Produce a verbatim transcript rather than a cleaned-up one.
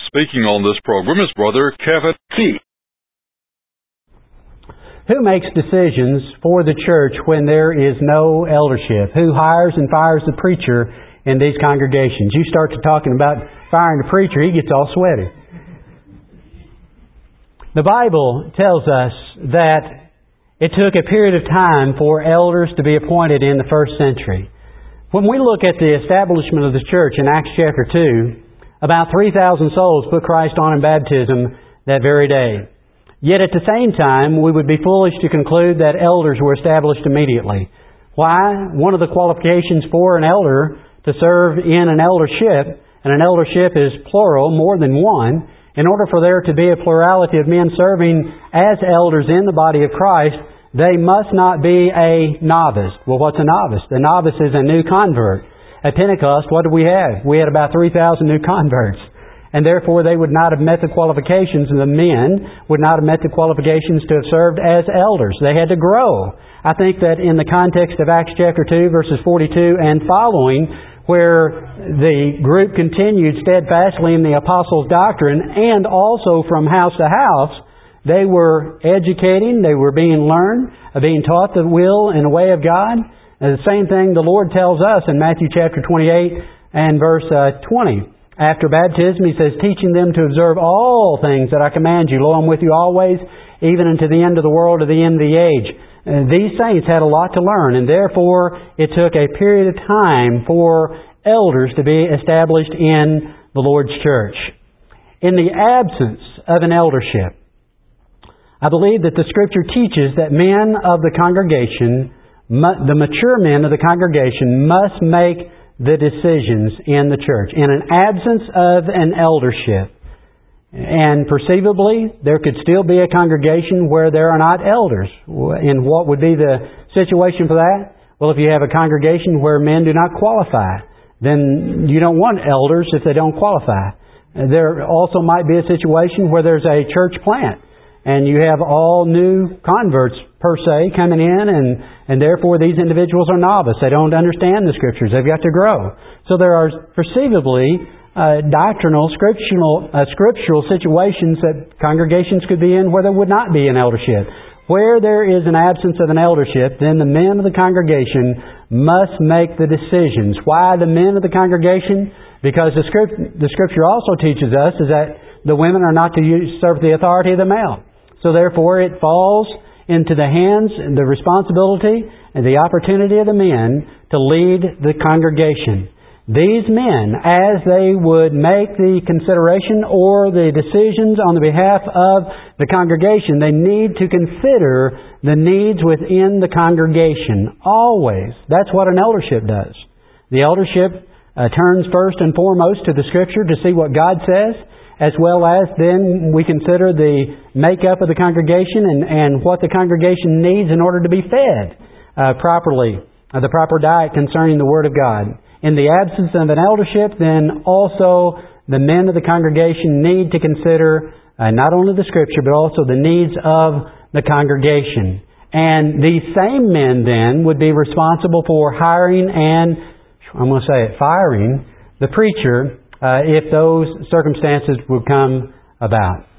speaking on this program is Brother Kevin T. Who makes decisions for the church when there is no eldership? Who hires and fires the preacher in these congregations? You start to talking about firing the preacher, he gets all sweaty. The Bible tells us that it took a period of time for elders to be appointed in the first century. When we look at the establishment of the church in Acts chapter two, about three thousand souls put Christ on in baptism that very day. Yet at the same time, we would be foolish to conclude that elders were established immediately. Why? One of the qualifications for an elder to serve in an eldership, and an eldership is plural, more than one, in order for there to be a plurality of men serving as elders in the body of Christ, they must not be a novice. Well, what's a novice? The novice is a new convert. At Pentecost, what did we have? We had about three thousand new converts. And therefore, they would not have met the qualifications, and the men would not have met the qualifications to have served as elders. They had to grow. I think that in the context of Acts chapter two, verses forty-two and following, where the group continued steadfastly in the apostles' doctrine and also from house to house, they were educating, they were being learned, being taught the will and the way of God. And the same thing the Lord tells us in Matthew chapter twenty-eight and verse uh, twenty. After baptism, He says, teaching them to observe all things that I command you. Lo, I'm with you always, even unto the end of the world, to the end of the age. Uh, these saints had a lot to learn, and therefore it took a period of time for elders to be established in the Lord's church. In the absence of an eldership, I believe that the Scripture teaches that men of the congregation, the mature men of the congregation, must make the decisions in the church. In an absence of an eldership, and perceivably, there could still be a congregation where there are not elders. And what would be the situation for that? Well, if you have a congregation where men do not qualify, then you don't want elders if they don't qualify. There also might be a situation where there's a church plant, and you have all new converts, per se, coming in, and, and therefore these individuals are novice. They don't understand the Scriptures. They've got to grow. So there are perceivably uh, doctrinal, scriptural, uh, scriptural situations that congregations could be in where there would not be an eldership. Where there is an absence of an eldership, then the men of the congregation must make the decisions. Why the men of the congregation? Because the, script, the Scripture also teaches us is that the women are not to usurp the authority of the male. So therefore it falls into the hands, the responsibility, and the opportunity of the men to lead the congregation. These men, as they would make the consideration or the decisions on the behalf of the congregation, they need to consider the needs within the congregation. Always. That's what an eldership does. The eldership uh, turns first and foremost to the Scripture to see what God says, as well as then we consider the makeup of the congregation and, and what the congregation needs in order to be fed uh, properly, uh, the proper diet concerning the Word of God. In the absence of an eldership, then also the men of the congregation need to consider uh, not only the Scripture, but also the needs of the congregation. And these same men then would be responsible for hiring and, I'm going to say it, firing the preacher, Uh, if those circumstances would come about.